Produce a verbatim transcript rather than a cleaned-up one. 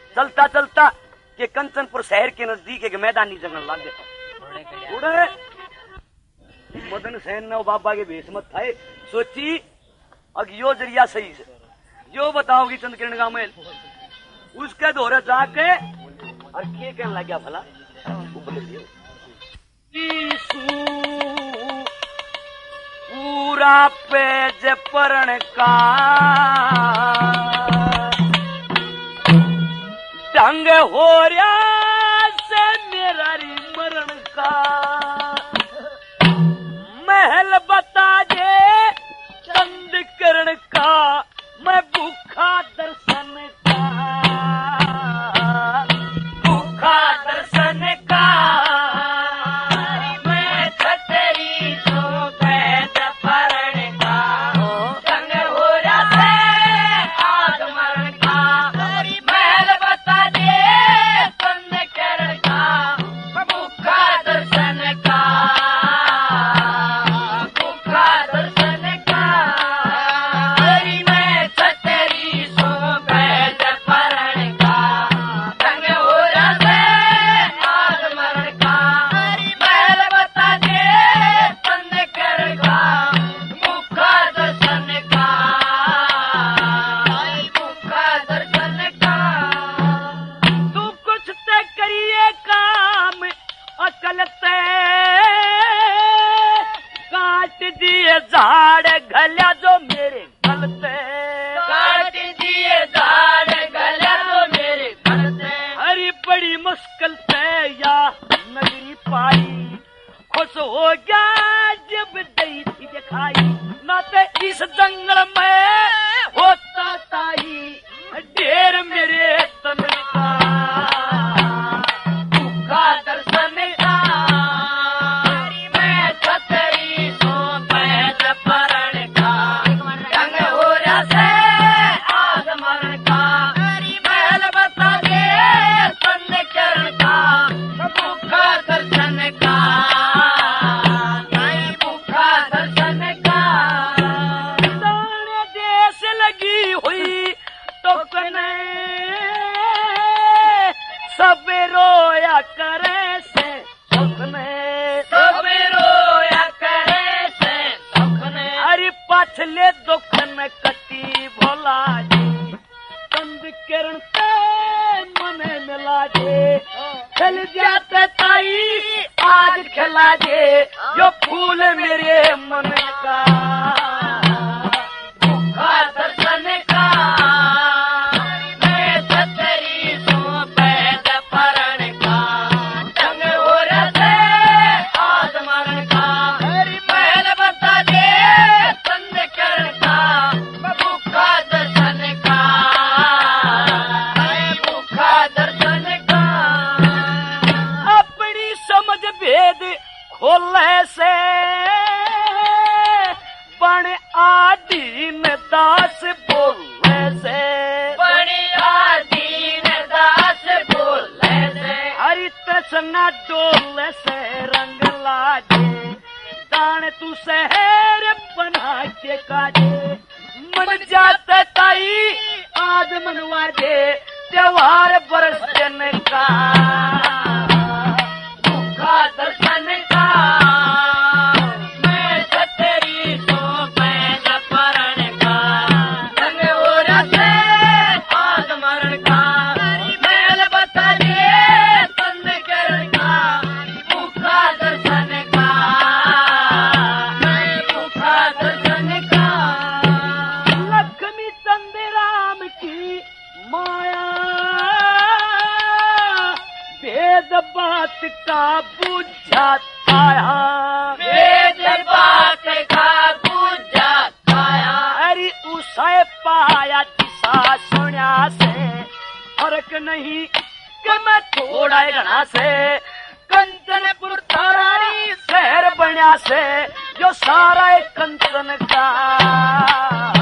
चलता चलता के कंचनपुर शहर के नजदीक एक मैदानी जंगल लाग गए। उड़े मदन सेन ने बाबा के भेष मत थाए सोची अब यो जरिया सही से जो बताओगी चंद किरण का मेल उसके दौरे जाके और के कहने लग गया भला पूरा पेज परण का ढंग हो रहा से मेरा मरण का महल बता दे चंद किरण का मैं भूखा दर्शन का भूखा दर्शन का मैं छतरी तो पैद परण का ढंग हो रहा है आग मरण का महल बता दे चंद किरण का मैं भूखा दर्शन का झाड़ घलिया जो मेरे गलते काट दिए झाड़ घलिया जो मेरे गलते हरी बड़ी मुश्किल से या नगरी पाई खुश हो गया जब दई थी दिखाई ना ते इस जंगल में होता ताई ढेर मेरे तन का भूखा दर्शन का मैं छतरी सो पैद परण का ढंग हो रहा से आग मरण का महल बता दे चंद किरण का भूखा दर्शन का नहीं भूखा दर्शन का दाने देश लगी हुई तो कने सब रोया करे से सुखने सब रोया करे से सुखने अरे पछले दुख न कटी भोला जी चंद किरण से मन मिला जे चल जाते ताई आज खिला जे जो फूल मेरे मन का भूखा दर्शन का मैं छतरी सो पैद परण का ढंग हो रहा है आज मरण का महल बता दे चंद किरण का भूखा दर्शन का भूखा दर्शन का अपनी समझ भेद खोले से बण आदीन दास बोले से बण आदीन दास बोले से हरि तसना डोले से रंग लाजे दान तू शहर बना के काजे मन जाते ताई आज मनवा दे त्योहार बरस जन का भूखा दर्शन का मैं छतरी सो पैद परण का ढंग हो रहा है आज मरण का महल बता दे चंद किरण का भूखा दर्शन का मैं भूखा दर्शन का लक्ष्मी चंद राम की माया भेद बात का बुझाता भेद बात का बुझाता अरे उसे पाया दिशा सुना से फर्क नहीं कि मैं थोड़ा घना से कंचनपुर तारारी शहर बना से जो सारा कंचन का